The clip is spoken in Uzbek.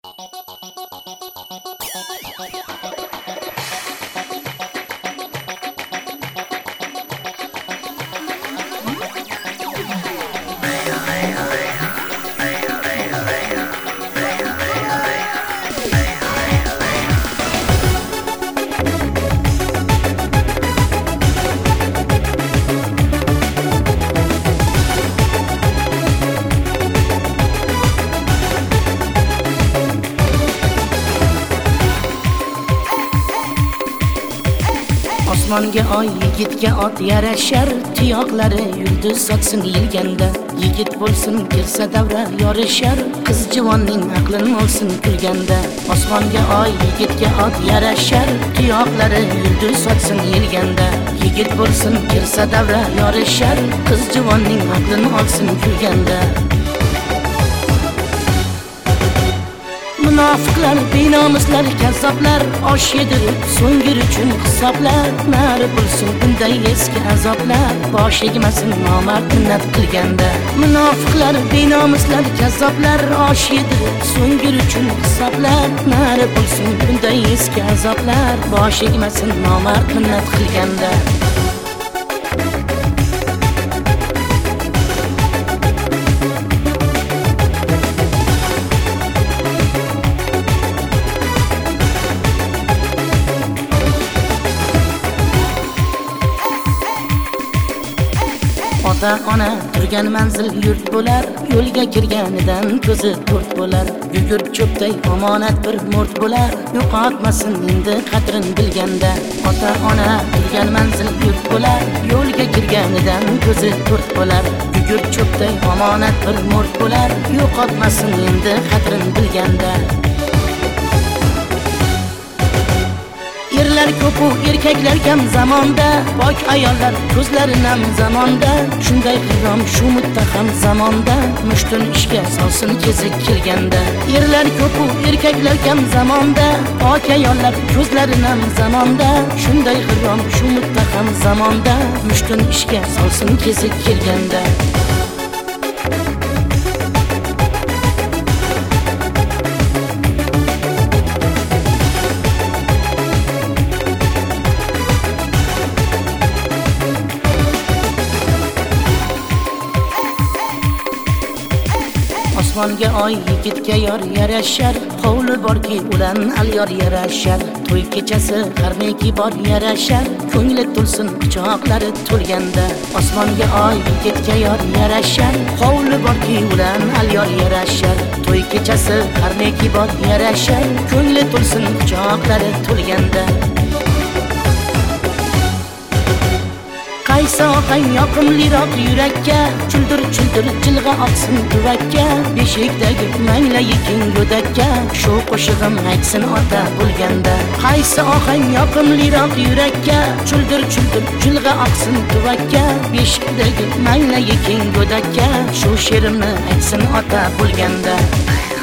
Osmonga oy, yigitga ot yarashar, tuyoqlari yulduz sochsin yelganda. Yigit bo'lsin kirsa davra yorishar, qiz juvonning aqlini olsin kulganda. Osmonga oy, yigitga ot yarashar, tuyoqlari yulduz sochsin yelganda. Yigit bo'lsin kirsa davra yorishar, qiz juvonning aqlini olsin kulganda. Munofiqlar, binomislar, kazzoblar, osh yedirib so'ngir uchun hisoblar. Nari bo'lsin bunday eski azoblar, bosh egmasin nomard minnat qilganda. Munofiqlar, binomislar, kazzoblar, osh yedirib so'ngir uchun hisoblar. Nari bo'lsin bunday eski azoblar, bosh egmasin nomard minnat qilganda. Ota-ona turgan manzil yurt bo'lar, yo'lga kirganidan ko'zi to'rt bo'lar. Yugur cho'pday omonat bir murt bo'lar, yo'qotmasin endi qadrin bilganda. Ota-ona turgan manzil yurt bo'lar, yo'lga kirganidan ko'zi to'rt bo'lar. Yugur cho'pday omonat bir murt bo'lar, yo'qotmasin endi qadrin bilganda. Erlar ko'p, erkaklar kam zamonda, pok ayollar ko'zlari nam zamonda. Shunday qirom shu muttaham zamonda, mushtun ishga solsin kezib kelganda. Erlar ko'p, erkaklar kam zamonda, pok ayollar ko'zlari nam zamonda. Shunday qirom shu muttaham zamonda, mushtun ishga solsin kezib kelganda. Osmonga oy, yigitga yor yarashar, hovli borki ulan alyor yarashar. To'y kechasi qarniki bor yarashar, ko'ngli to'lsin quchoqlari to'lganda. Osmonga oy, yigitga yor yarashar, hovli borki ulan alyor yarashar. To'y kechasi qarniki bor yarashar, ko'ngli to'lsin quchoqlari to'lganda. Qaysi ohang yoqimliroq yurakka, chuldir jilg'a oqsin tuvakka. Beshikdagi manglayi keng go'dakka, shu qo'shig'im aytsin ota bo'lganda. Qaysi ohang yoqimliroq yurakka, chuldir jilg'a oqsin tuvakka. Beshikdagi manglayi keng go'dakka, shu she'rimni aytsin ota bo'lganda.